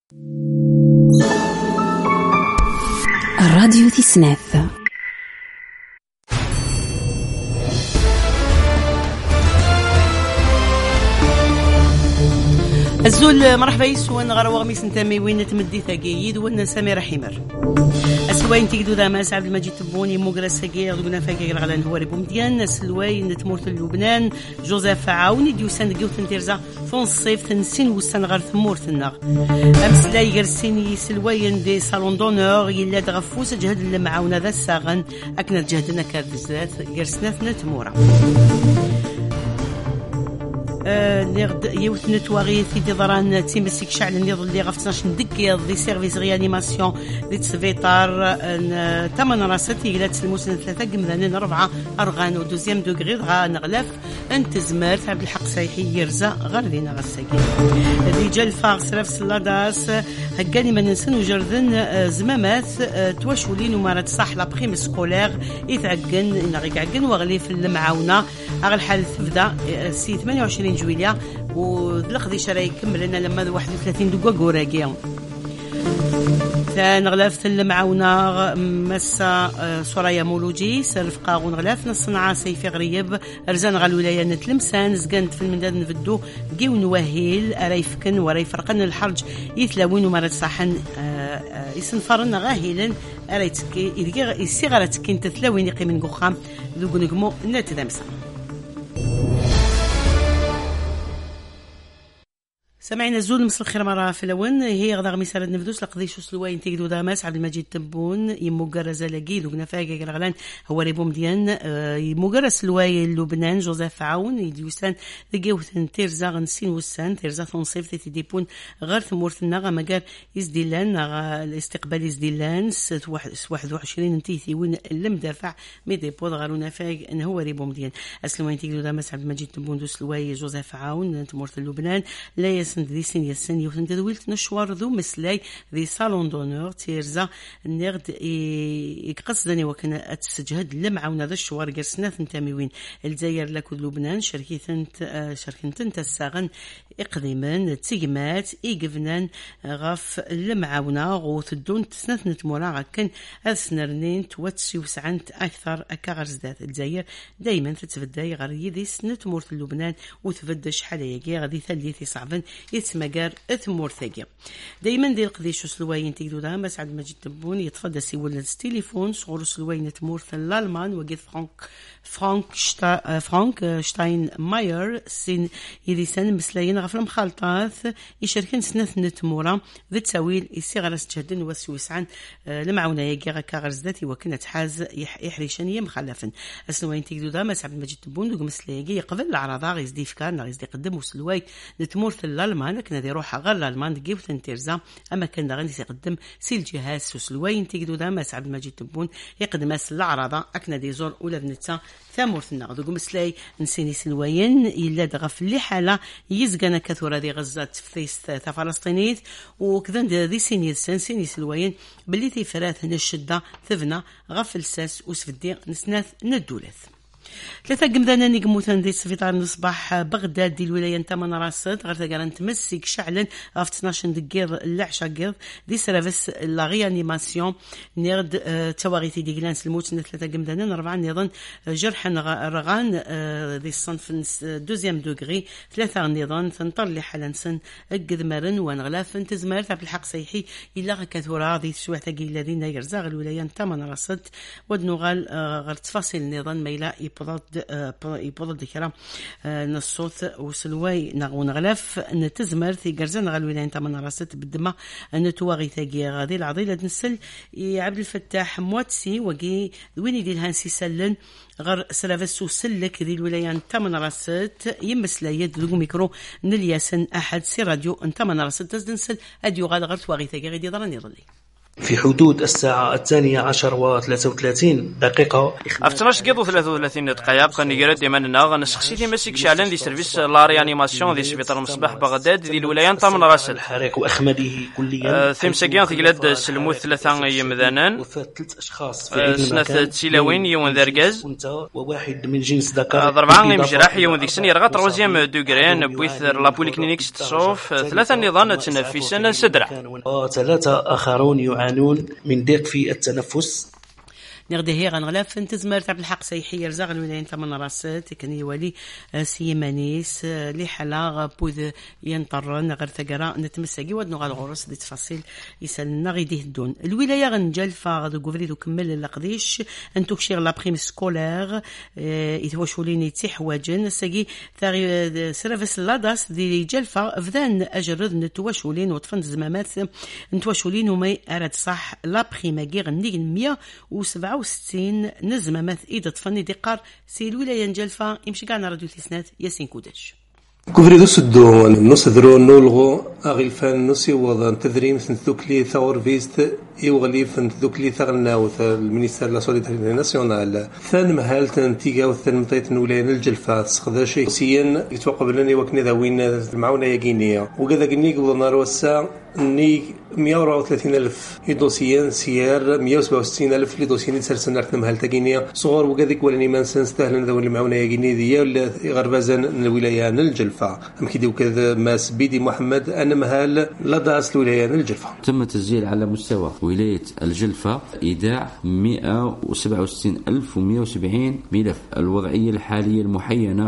الراديو تسناف. الزول مرحبا يسوان غروا غميس نتامي وين تمدي ثقيد وين سمير حمر السواين تيقدو ذا ماس عبد المجيد تبوني موغرا ساقير قلنا فاكير غلان هو ريبو مديان السواين تمورت لبنان جوزيف عاوني ديوسان دقيوتن تيرزا فون الصيف تنسين وسان غير ثمورت النار امس لا يغرسيني سلواين دي صالون دونور يلا دغفوس جهد المعاونه ذا الساغن اكنا جهدنا كارزات يرسناثنا تمورا نغد يوت نتواغي في ديضران تيمسك شعل نيض اللي غف 12 دقيقة دي سيرفيس ريانيماسيون دي تسفيطار تمن راسات يقلات الموسن 3 قمذانين 4 أرغان ودوزيام دوغري غا نغلاف انت زمارت عبد الحق سايحي يرزا غير لينا غساكين دي جا الفاغ سراف سلاداس هكاني ما ننسن وجردن زمامات تواشولين ومارات صح لابخيم سكولير يتعقن نغيقعقن وغلي في المعاونة أغل حال تبدا سي 28 جويليا ودلقدي شراي كمل لنا لما 31 دقيقة قوراقيا نغلاف المعاونة مسا سرايا مولوجي سرفقا ونغلاف نصنعا سيفي غريب رزان غا الولاية نتلمسان زقنت في المنداد نفدو قيو نواهيل رايفكن ورايفرقن الحرج يتلاوين ومرات صحن يسنفرن غاهيلا رايتكي يسي غارتكين تتلاوين يقيمن قخام ذو نقمو نتدامسا سمعنا الزول مصر الخير مرة في الأول هي غدا غميس رد نفدوس لقضيش وسلوين تيجدو داماس عبد المجيد تبون يموجرز لقيد وقنا فاجا غلان هو ريبو مديان يموجرز سلوين لبنان جوزيف عاون يديوسان ذقيوثن تيرزا غنسين وسان تيرزا ثنصيف تيديبون غير ثمورث النغا مجار يزديلان الاستقبال يزديلان 21 انتيثي وين المدافع ميديبود غارونا فاج ان هو ريبو مديان السلوين تيجدو داماس عبد المجيد تبون دو سلوين جوزيف عاون ثمورث لبنان لا دي سين يسن يوثن تدويلت نشوار ذو مسلاي ذي صالون دونور تيرزا النغد يقصدني وكنا اتسجهد لمعاونا ذا الشوار قرسناث نتاميوين الجزائر لكل لبنان شركة تساغن اقديما تيجمات ايقفنان غاف لمعاونا غوث الدون تسناث نتمورا غاكن اثنرنين تواتسي وسعنت اكثر اكاغرزدات الجزائر دايما تتفداي غير يديس نتمورت لبنان وتفدش حاليا غادي ثلثي صعبا يتمجر ثمور ثقيل دايما ديال قديش سلوين تيقدو دا بس عند مجيد تبون يتفضل سيولد التليفون صغور سلوين تمور في الالمان وقيت فرانك شتاين ماير سين يديسان مسلاين غفل مخالطات يشاركن سنة نتمورا ذي تساويل يسيغ راس تجهدن وسوسعن لمعونا يقيغا كاغرز ذاتي وكنا تحاز يحريشانية مخلفا سلوين تيقدو دا بس عند مجيد تبون دوق مسلاي قبل العراضا غيزدي فكار غيزدي قدم وسلوين نتمور في الالمان كنا دي روح غير الالمان دقيو تنتيرزا اما كان غادي يقدم سي الجهاز سلوين تيقدو دا ماس عبد المجيد تبون يقدم ماس العراضه اكنا دي زور ولا بنتا ثامورثنا غدو مسلاي نسيني سلوين يلا دغف اللي حاله يزقنا كثوره دي غزه فيس تاع فلسطينيت وكذا دي سيني سلوين باللي تيفرات هنا الشده ثفنا غف الساس وسفدي نسناث ندولث 3 قمدانا نيقموتان دي سفيطار نصباح بغداد دي الولاية نتامن راسد غير تقران تمسك شعلا غاف 12 دقيقة العشا قيض دي سيرفيس لا ريانيماسيون نيرد تواغيتي دي جلانس الموت 3 قمدانا 4 نظام جرحا رغان دي الصنف دوزيام دوغري 3 نظام تنطر لي حالا سن قذمرن ونغلاف تزمارت عبد الحق سيحي إلا كثورة دي سواح تاقي الذين يرزاغ الولاية نتامن راسد ودنغال غير تفاصيل نظام ميلا يبوض ذكرى نصوت وسلواي ونغلاف نتزمر في قرزان غالوين تمن راست بالدماء نتواغي ثاقي غادي العضيلة نسل عبد الفتاح مواتسي وقي وين يدير هانسي سلن غير سلافسو سلك ذي الولايان تمن راست يمس لا يد ذو ميكرو نلياسن أحد سي راديو تمن راست تزدنسل أديو غاد غير تواغي ثاقي غادي ضراني ظلي في حدود الساعة 12:33 افتناش قيضو 33 دقيقة بقى نيراد ديما نسخسي ديما سيك شعلان دي سيرفيس لا ريانيماسيون دي سبيطار مصباح بغداد دي الولاية نطامن راسل الحريق وأخمده كليا ثيمساكيان ثقلاد سلموت 3 يمذانان وفات 3 أشخاص في سنة تسيلاوين يون ذرقاز وواحد من جنس ذكر 4 مجراح يون ديك سن يرغى 3 دوغرين بويث لا بوليكلينيك تصوف 3 نظام تنفسا سدرع 3 آخرون يعانون من ضيق في التنفس. نغدي غنغلاف نتزمر تاع بالحق سيحي رزاق الولايين ثمن راسات كان يولي سيمانيس لي حلا بوذ ينطرن غير ثقرا نتمسكي ودنو غالغورس دي تفاصيل يسالنا غيديه الدون الولايه غنجلفا غادو كوفري دو كمل القديش انتو كشير لا بريم سكولير يتواشولين تحواجن ساقي ثاغي سيرفيس لاداس دي جلفا فذان اجرد نتواشولين وطفن زمامات نتواشولين وما اراد صح لا بريماكي غنديك 167 نزمة مث إيدة فني دقار سي الولاية نجلفا يمشي قاعنا راديو تيسنات ياسين كودش كوفريدو سدو نصدرو نولغو أغلفان نسي وضان تدريم ثنثوكلي ثور فيست يوغليف ثنثوكلي ثغناوث المينيستر لا سوليداريتي ناسيونال ثان مهال تنتيجا وثان مطيت نولاية الجلفا سخداشي سيان يتوقع لنا وكنا ذاوين المعونة يقينية وكذا قلني قبل نار وسا ني 134,000 دوسيان سيار 167,000 دوسيان تسرسن رثم مهال تقينية صغار وكذا ولاني ما نسنس تهلن ذاوين المعونة يقينية ديا ولا غربازان الولاية الجلفا أمكيدي وكذا ماس بيدي محمد أنا مهال لداس الولاية الجلفا. تم تسجيل على مستوى ولاية الجلفة إيداع 167,170 ملف. الوضعية الحالية المحينة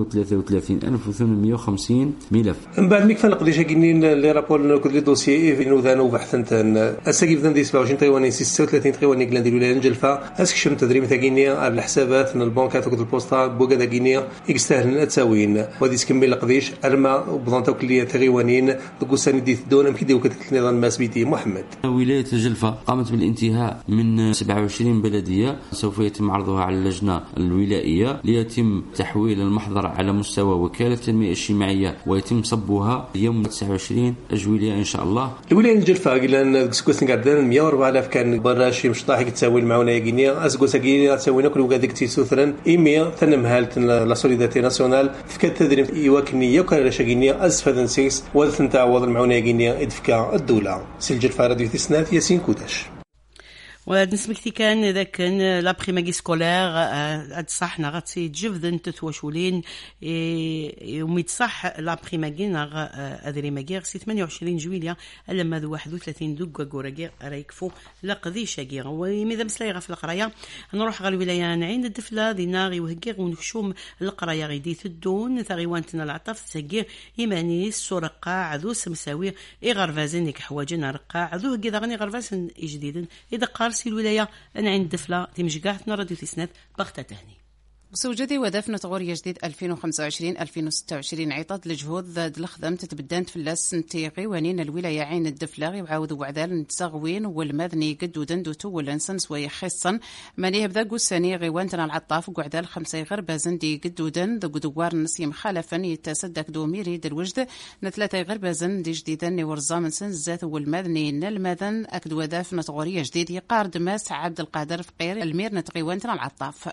133,850 ملف. من بعد ميك فنقديش كاينين لي رابور كل دوسيي في نوذانو بحثنتن اساكيف ذن دي 27 طيواني 36 طيواني كلاندي الولاية الجلفة اسكشم تدريم تاكينيا على الحسابات من البنكات وكل البوسطة بوكا كينيا يستاهلن اتساوين ودي سكمل قديش ارما بضانتا كلية تغيوانين دوكوساني دي دون امكيدي وكتك نظام ماس بيتي محمد. ولاية الجلفة قامت بالانتهاء من 27 بلدية سوف يتم عرضها على اللجنة الولائية ليتم تحويل المحضر على مستوى وكالة التنمية الاجتماعية ويتم صبها يوم 29 جويلية إن شاء الله. الولاية الجلفة قلنا سكوسن قعدان 104,000 كان براشي مش طاحق تساوي المعونة يقينية أسكوسا قينية تساوينا كل وقادك تيسوثرا إيميا ثنم هالت لا سوليداريتي ناسيونال فكات تدريم يواكني يوكا رشاقينية أزفة سيكس وذن تعوض المعونة يقينية إدفكا الدولة. سلجلفة راديو تسنات ياسين كودش. ونسمكتي كان ذاك لا بريماغي سكولير صحنا غاتسي جفدن تتواشولين يوميت صح لا بريماغي ناغ ادري ماغير سي 28 جويليا لما ذو 31 دوكا غوراغير رايكفو لا قضيشه غير ومذا مسلاي في القرايه نروح غا الولايه نعين الدفله ديناري وهكير ونكشوم القرايه غيدي تدون ثغيوانتنا العطف تسكير يماني سرقا عذو سمساوي غرفازنك حواجنا رقا عذو كذا غني غرفازن جديد اذا قارسي الولايه انا عند دفله تمشقاحتنا راديو تسنات بغتا تهني بسوجدي ودفنة غوريا جديد 2025-2026 عطاد الجهود ذاد الخدم تتبدان فلاس سنتيغي وانين الولاية عين الدفلاغي وعاودوا وعدال نتساغوين والمذني قد ودندوتو والانسان سوي خصا مانيه بدا قوساني غيوانتنا العطاف وعدال 5 غير بازندي قد ودن ذو قدوار نسيم خالفا يتصدق دوميري دالوجد نثلاثة غير بازن دي جديدا نورزا من سن الزات والمذني نالمذن اكد ودفنة غوريا جديد يقار دماس عبد القادر فقير المير نتغيوانتنا العطاف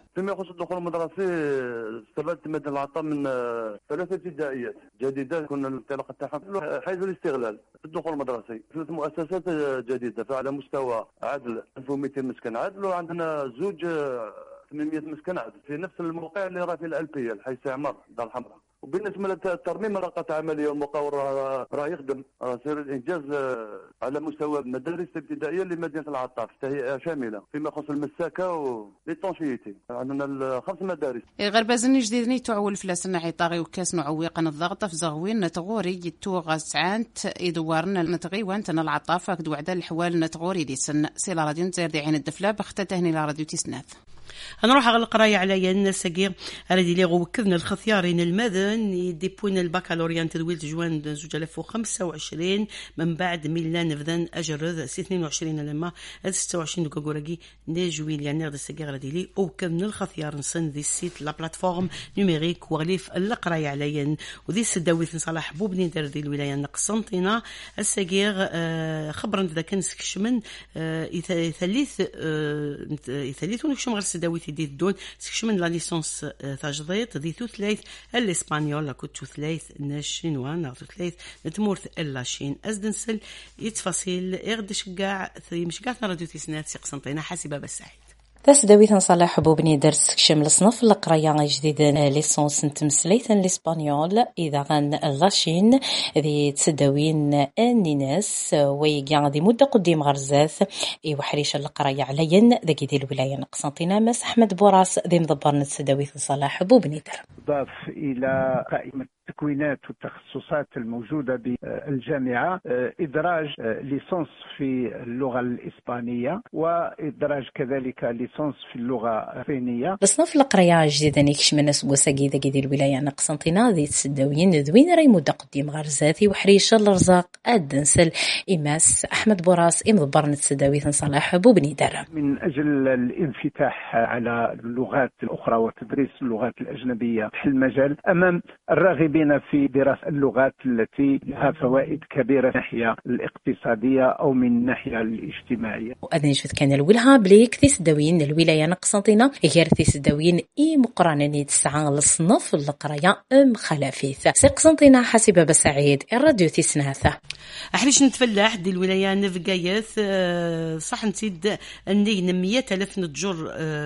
استفدت من العطاء من 3 ابتدائيات جديدة كنا الانطلاقة تاعها حيز الاستغلال في الدخول المدرسي 3 مؤسسات جديدة فعلى مستوى عدل 1200 مسكن عدل وعندنا 800 مسكن عدل في نفس الموقع اللي راه في الألبية الحي عمر دار الحمراء. وبالنسبة للترميم رقة عملية والمقاول راه يخدم سير الإنجاز على مستوى المدارس الابتدائية لمدينة العطاف تهيئة شاملة فيما يخص المساكة وللتنشيطي عندنا 5 مدارس. غربازني جديدني تعول فلاسنا عطاغي وكاس نعويقا الضغط في زغوين نتغوري يتوغا سعانت إدوارنا نتغيوان تنا العطاف أكد وعدا الحوال نتغوري دي سن سيلا راديو نزير دي عين الدفلة بختتهني لراديو تسناث. نروح على القرايه على ينسقي هذه اللي وكذنا الخثيارين المدن يديبون البكالوريا تدويل جوان 2025 من بعد ميلان نفذن اجرد 22 لما 26 دقوقي نجويل يعني هذا السقي غادي لي وكذنا الخثيار نصن ذي السيت لا بلاتفورم نيميريك وغليف القرايه على ين وذي السداويت صلاح بوبني دار دي الولايه نقسنطينه السقي خبرنا اذا كان سكشمن يثلث ونكشم غير السداويت دي الدون سكشمن لا ليسونس تجديد دي ثلاث الاسبانيول كنت ثلاث الشينوا ناخذ ثلاث تمورث اللاشين ازدنسل يتفاصيل اغد شقاع مشقاتنا راديو تيسنات سي قسنطينه حاسبه بالسعيد تسداوي تنصلح بوبني درس كشم الصنف القرايه جديدا ليسونس نتمسليت الاسبانيول اذا غان لاشين ذي تسداوين الناس ويقع ذي مده قديم غرزاث اي وحريش القرايه علين ذاك ديال الولايه نقسنطينه مس احمد بوراس ذي مدبر تسداوي تنصلح بوبني در ضاف الى قائمه التكوينات والتخصصات الموجودة بالجامعة إدراج ليسونس في اللغة الإسبانية وإدراج كذلك ليسونس في اللغة الصينية. بصنف القراية جديدة نيكش من ناس بوساقي ذاك ديال الولاية نقسنطينة ذي تسداوين ذوين راي مدة قديم غرزاتي وحريش الرزاق الدنسل إماس أحمد بوراس إمضبر نتسداوي صلاح بوبني دار. من أجل الانفتاح على اللغات الأخرى وتدريس اللغات الأجنبية في المجال أمام الراغبين في دراسة اللغات التي لها فوائد كبيرة من الناحية الاقتصادية أو من الناحية الاجتماعية. وأذن شفت كان الولها بليك تسداوين الولاية نقسنطينة غير تسداوين إي مقرنة تسعى للصنف القراية خلافيث سي قسنطينة حاسبة بسعيد الراديو تسناثة أحريش نتفلاح دي الولاية نفقايث صح نسيد النين 100,000 نتجر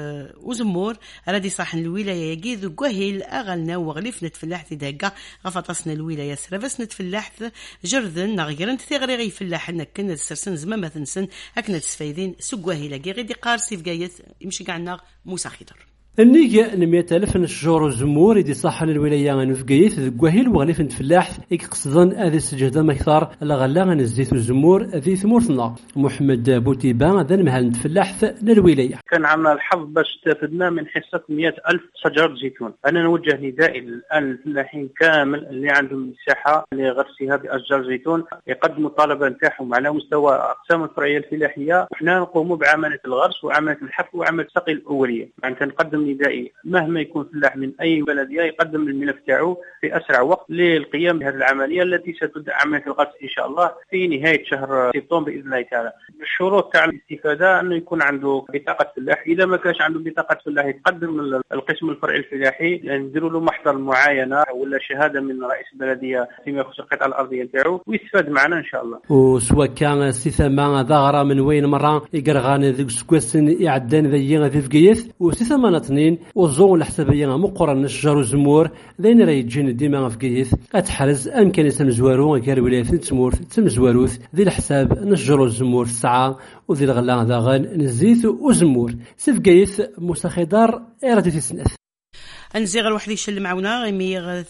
وزمور رادي صح الولاية يجيذ قهيل أغلنا وغليف نتفلاح تدقى غفطسنا الولاية سرفس نتفلاح جرذن غير انت تغري غي فلاح انك كنا السرسن زمان ما تنسن اكنا تسفايدين سقواهي لاقي غير دي قارسي فقايث يمشي قعنا موسى خضر النيجا 100,000 نشجور الزمور يدي صح الولاية نفقايث ذقواهيل وغليف نتفلاح يقصدن هذه السجادة مكثار لغلا نزيت الزمور ذي ثمورتنا محمد بوتيبا ذا المهل نتفلاح للولاية. كان عندنا الحظ باش استفدنا من حصة 100,000 شجرة زيتون. أنا نوجه ندائي الآن للفلاحين كامل اللي عندهم مساحة لغرسها بأشجار زيتون يقدموا الطلبة نتاعهم على مستوى أقسام الفرعية الفلاحية وحنا نقوموا بعملية الغرس وعملية الحفر وعملية السقي الأولية. معناتها نقدم ندائي مهما يكون فلاح من أي بلدية يقدم الملف تاعو في أسرع وقت للقيام بهذه العملية التي ستبدأ عملية الغرس إن شاء الله في نهاية شهر سبتمبر بإذن الله تعالى. الشروط تاع الاستفادة أنه يكون عنده بطاقة فلاح، إذا ما كانش عنده بطاقة فلاح يتقدم القسم الفرعي الفلاحي يعني نديروا له محضر معاينة ولا شهادة من رئيس البلدية فيما يخص القطعة الأرضية تاعو ويستفاد معنا إن شاء الله. وسواء كان سيثما ظاهرة من وين مرة يقرغان ذيك سكوسن يعدان ذي ذي فقيث وسيثما اثنين وزون الحسابية مقرن الشجر والزمور ذين راه يجين ديما فقيث اتحرز امكان يسمزوارو غير ولاية تمور تمزواروث ذي الحساب نشجر الزمور الساعة وذي الغلا داغن نزيت وزمور سفقيث موسى خضار راديو تسناث. انزيغ الوحدي شل معونا غيمي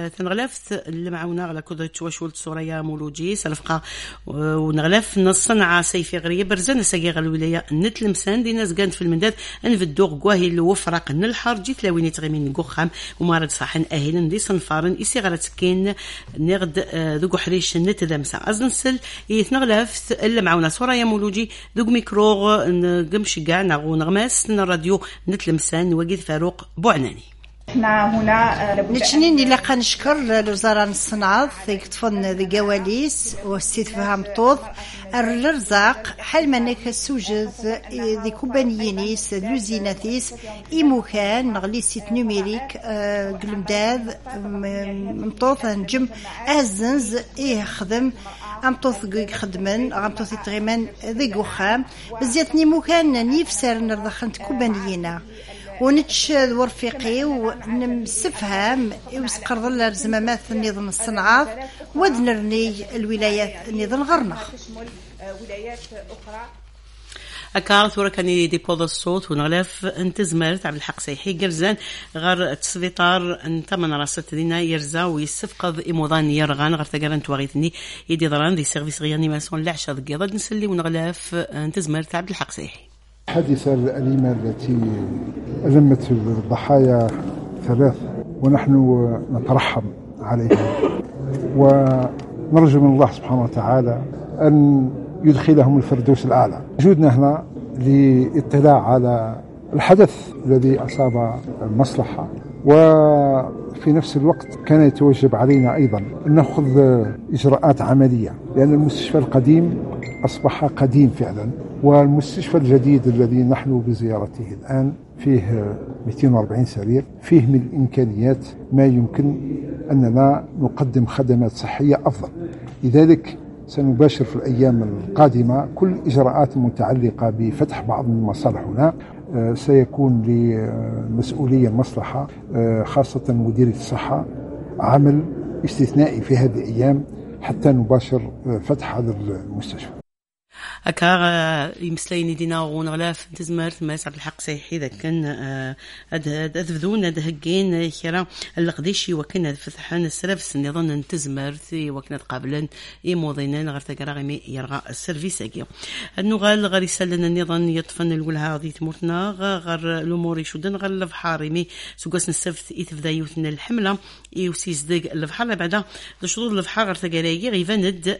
تنغلفت المعونا على كودة وشولت سوريا مولوجي سلفقا ونغلف نصنع سيفي غريب برزان ساقيغ الولاية نتلمسان دي ناس قانت في المنداد انفدوغ قواهي الوفرق نلحر جيت لاويني تغيمين قوخام ومارد صاحن اهلا دي صنفارن يسي غرات كين نغد ذوق حريش نتدمسا ازنسل يتنغلفت المعونا سوريا مولوجي ذوق ميكروغ نقمش قاع نغو نغماس الراديو نتلمسان وقيت فاروق بوعناني. احنا هنا نتشنين اللي قنشكر لوزارة الصناعة يكتفن ذي قواليس واستفهام طوث الرزاق حال منك السوجد ذي كوبانيينيس لوزيناتيس إيموكان نغليسيت نوميريك قلمداد مطوث نجم أهزنز خدم أمطوث خدمن أمطوث يتغيمن ذي قوخام بزيتني مكان نيفسر نرضخنت كوبانيينا ونتشاد ورفيقي ونمسفهم وسقر ظل الزمامات النظام الصناعات ودنرني الولايات النظام غرنخ ولايات أخرى أكارت وركني ديبوض الصوت ونغلف انت زمرت عبد الحق سيحي قرزان غير تسفيطار انت من راست دينا يرزا ويسفقض إموضان يرغان غير تقرن تواغيثني يدي ضران دي سيرفيس غيانيماسيون العشاء ضد نسلي ونغلف انت زمرت عبد الحق سيحي الحادثة الأليمة التي ألمت الضحايا 3 ونحن نترحم عليهم ونرجو من الله سبحانه وتعالى أن يدخلهم الفردوس الأعلى. وجودنا هنا للاطلاع على الحدث الذي أصاب المصلحة، وفي نفس الوقت كان يتوجب علينا أيضا أن نأخذ إجراءات عملية، لأن المستشفى القديم أصبح قديم فعلا، والمستشفى الجديد الذي نحن بزيارته الآن فيه 240 سرير، فيه من الإمكانيات ما يمكن أننا نقدم خدمات صحية أفضل. لذلك سنباشر في الأيام القادمة كل الإجراءات المتعلقة بفتح بعض المصالح هنا. سيكون لمسؤولي المصلحة خاصة مديرية الصحة عمل استثنائي في هذه الأيام حتى نباشر فتح هذا المستشفى. أكار يمسليني دينا ونغلاف تزمرت ما سعد الحق سيحي ذا كان أذفذون هجين خيرا القديشي وكنا فتحان السلف نظن تزمرت وكنا قابلا موضينا غير تقراغي يرغى السيرفيس أجيو النغال غير يسلنا النظام يطفن الولها غادي تموتنا غير الأمور يشدن غير الفحارمي سوقسنا السفت إثفذا يوثنا الحملة يوسيز دق الفحار بعدا لشروط الفحار غير تقراغي غيفند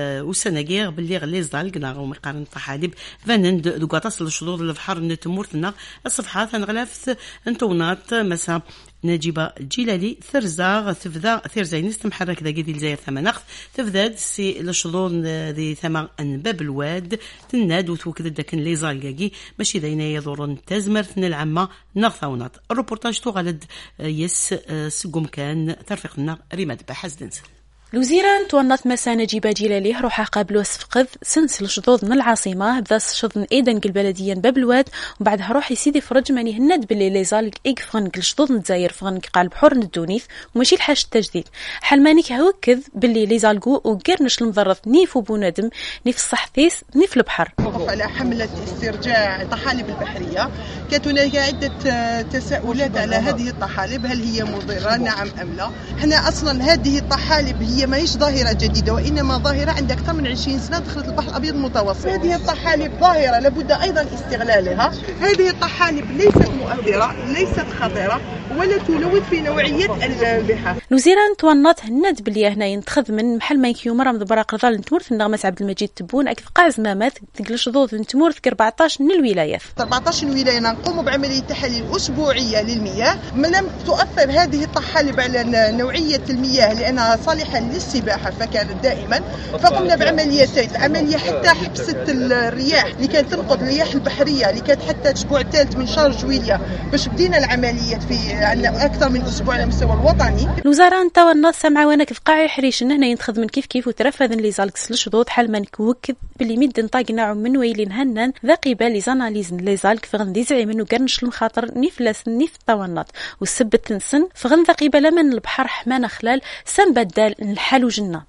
وسنجير باللي غليز ضالق ومقارنة طحالب فنند دوقاطاس للشروط الفحار نتمورتنا الصفحات هنغلاف انتونات مسا نجيبة الجلالي ثرزاغ ثفذا ثيرزينيست محرك ذا قديل زي ثمنخ تفذاد سي لشروط ذي ثمن باب الواد تناد وتوكد داكن لي زالقاقي ماشي ذينا يضرن تزمرتن العامة نغثاونات الروبورتاج تغلد يس سقوم كان ترفقنا ريماد بحزدنس الوزيرة تونط مسا نجيبة جلالي روحا قابلو سفقذ سنسل شضوضن العاصمة بذا شضن ايدن البلديا باب الواد وبعدها روحي سيدي فرج ماني هند باللي ليزالك ايق فغنك لشضوضن الجزائر فغنك قال بحور الدونيث وماشي الحاج التجديد حال مانيك هوكذ باللي ليزالقو وقرنش المضرط نيف وبونادم نيف الصحثيس نيف البحر. على حملة استرجاع الطحالب البحرية كانت هناك عدة تساؤلات على هذه الطحالب، هل هي مضرة نعم أم لا. احنا أصلا هذه الطحالب هي ماهيش ظاهرة جديدة وإنما ظاهرة عند أكثر من 20 سنة دخلت البحر الأبيض المتوسط. هذه الطحالب ظاهرة لابد أيضا استغلالها. هذه الطحالب ليست مؤثرة ليست خطيرة ولا تلوث في نوعية البحار. الوزيرة تونط هند باللي هنا ينتخذ من محل ما يكيو مرة من براق رضال نتمورث النغمة عبد المجيد تبون أكثر قاع زمامات تقلش ضوض نتمورث 14 من الولايات. 14 ولاية نقوم بعملية تحاليل أسبوعية للمياه، ما لم تؤثر هذه الطحالب على نوعية المياه لأنها صالحة للسباحة فكانت دائما، فقمنا بعمليتين. العملية حتى حبست الرياح اللي كانت تنقض الرياح البحرية اللي كانت حتى الأسبوع الثالث من شهر جويلية باش بدينا العمليات في عندنا أكثر من أسبوع على المستوى الوطني. الوزارة نتاع الناس سمعوا وانا كيف قاعي حريش إن هنا ينتخذ من كيف وترفذ اللي زالك سلشضوض حال ما نكوكد باللي ميد نطاقنا من ويلين هنن ذا قبال لي زاناليزن لي زالك فغندي زعي منو قرنش المخاطر نيفلاس نيف الطوانات والسبت تنسن فغن ذا قبال من البحر حمانا خلال سن بدال الحال وجنة.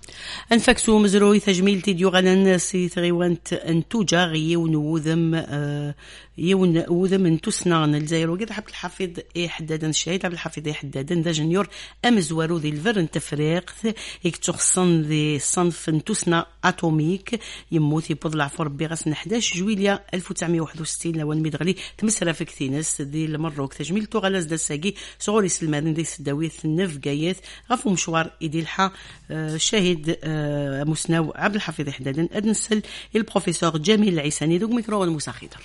انفكسو مزروي تجميل تيديو غانا سي تغيوانت انتوجا غيون وذم يون وذم انتوسنان الجزائر وقد حب الحفيظ حدادا الشهيد عبد الحفيظ حدادا دا جونيور امزوارو ذي الفرن تفريق يكتخصن ذي صنف انتوسنا اتوميك يموت يبضلع في ربي غسن 11 جويليا 1961 لوان ميدغلي تمسرا في كثينس ذي المروك تجميل توغلاز دا ساقي صغوري سلمان ذي سداويث النف قايث غفو مشوار إديلحا شاهد مسناو عبد الحفيظ حدادا أدنسل البروفيسور جميل العيساني دوك ميكرو الموسى خيدر.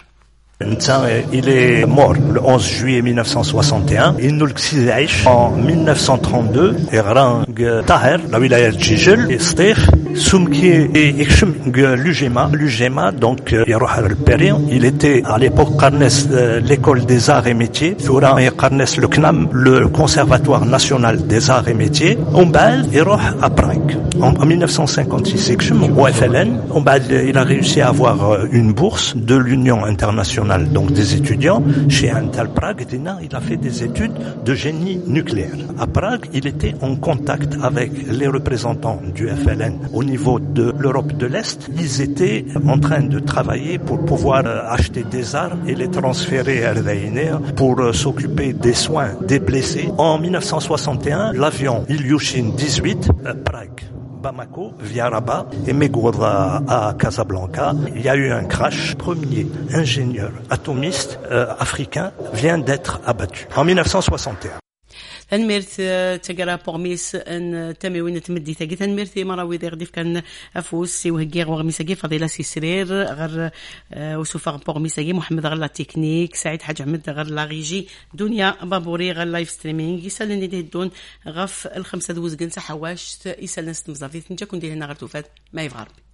Il est mort le 11 juillet 1961. Il nous le en 1932. Erang Taher, la wilaya de Jijel, et Stef, Soumki et Ikshim l'UGMA, donc Yaroha al-Perien. Il était à l'époque Carnes, l'école des arts et métiers. Thouran et Carnes le CNAM, le conservatoire national des arts et métiers. Ombal et Roh à Prague. En 1956, Ikshim, au FLN, il a réussi à avoir une bourse de l'Union internationale donc des étudiants chez Intel Prague. Il a fait des études de génie nucléaire. À Prague, il était en contact avec les représentants du FLN au niveau de l'Europe de l'Est. Ils étaient en train de travailler pour pouvoir acheter des armes et les transférer à Ryanair pour s'occuper des soins des blessés. En 1961, l'avion Ilyushin 18, Prague, Bamako via Rabat et Megoura à Casablanca. Il y a eu un crash. Premier ingénieur atomiste africain vient d'être abattu en 1961. تنميرت تقرا بوغميس ان تموين تمدي تاقي تنميرت مراوي دير ديف كان افوس سي وهكي وغميساكي فضيله سي سرير غير وسوفا بوغميساكي محمد غير لا تكنيك سعيد حاج احمد غير لا ريجي دنيا بابوري غير لايف ستريمينغ يسالني دي الدون غف الخمسه دوز كنسا حواش يسالنا ست مزافيت نتا كون دير هنا غير توفات ما يفغرب